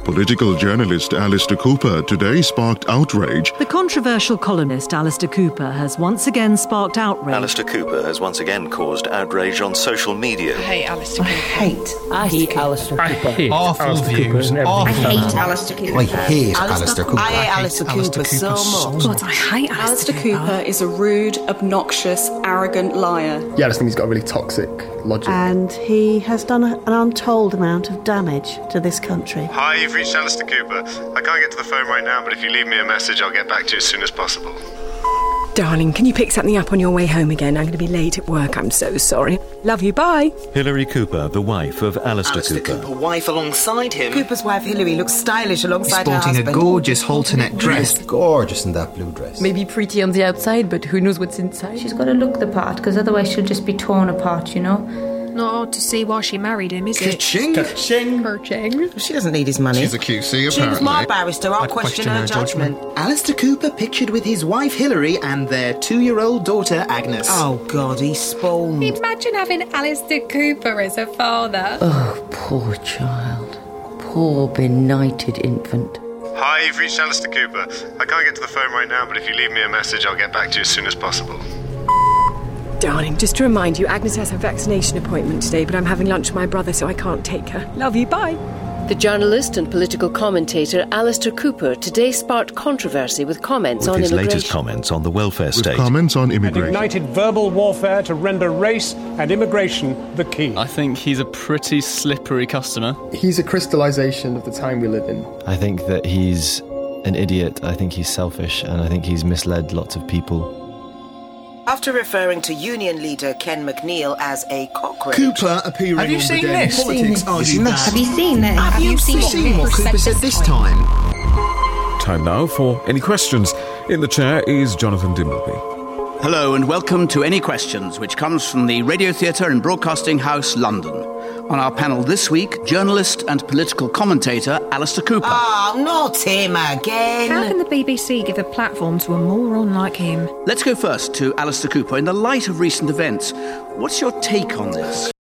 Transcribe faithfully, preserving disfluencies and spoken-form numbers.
Political journalist Alistair Cooper today sparked outrage. The controversial columnist Alistair Cooper has once again sparked outrage. Alistair Cooper has once again caused outrage on social media. I hate Alistair Cooper. I hate I hate Alistair Cooper. I hate Awful Alistair views. Cooper. Awful. I hate Alistair Cooper. I hate Alistair Cooper. I hate Alistair Cooper so much. God, I hate Alistair Alistair Cooper is a rude, obnoxious, arrogant liar. Yeah, I just think he's got a really toxic logic. And he has done a, an untold amount of damage to this country. Hi, you've reached Alistair Cooper. I can't get to the phone right now, but if you leave me a message, I'll get back to you as soon as possible. Darling, can you pick something up on your way home again? I'm going to be late at work. I'm so sorry. Love you. Bye. Hilary Cooper, the wife of Alistair, Alistair Cooper. Cooper, wife alongside him. Cooper's wife Hilary looks stylish alongside her Sporting husband. a gorgeous halter-neck dress. Gorgeous in that blue dress. Maybe pretty on the outside, but who knows what's inside? She's got to look the part, because otherwise she'll just be torn apart, you know. Not hard to see why she married him, is it? Ka-ching. Ka-ching. Ka-ching. She doesn't need his money. She's a Q C, apparently. She was my barrister. I'll I'd question, her, judgment. Alistair Cooper pictured with his wife Hilary and their two-year-old daughter Agnes. Oh, God, he's spawned. Imagine having Alistair Cooper as a father. Oh, poor child. Poor benighted infant. Hi, you've reached Alistair Cooper. I can't get to the phone right now, but if you leave me a message, I'll get back to you as soon as possible. Darling, just to remind you, Agnes has her vaccination appointment today, but I'm having lunch with my brother, so I can't take her. Love you. Bye. The journalist and political commentator Alistair Cooper today sparked controversy with comments With on his immigration. latest comments on the welfare With state. comments on And immigration. ignited verbal warfare to render race and immigration the key. I think he's a pretty slippery customer. He's a crystallisation of the time we live in. I think that he's an idiot. I think he's selfish, and I think he's misled lots of people. After referring to union leader Ken McNeil as a cockroach... Cooper appearing Have you on seen the Daily this? Politics argued that. Have you seen it? Have you seen what Cooper said this time? Time now for Any Questions. In the chair is Jonathan Dimbleby. Hello and welcome to Any Questions, which comes from the Radio Theatre and Broadcasting House, London. On our panel this week, journalist and political commentator Alistair Cooper. Oh, not him again. How can the B B C give a platform to a moron like him? Let's go first to Alistair Cooper. In the light of recent events, what's your take on this?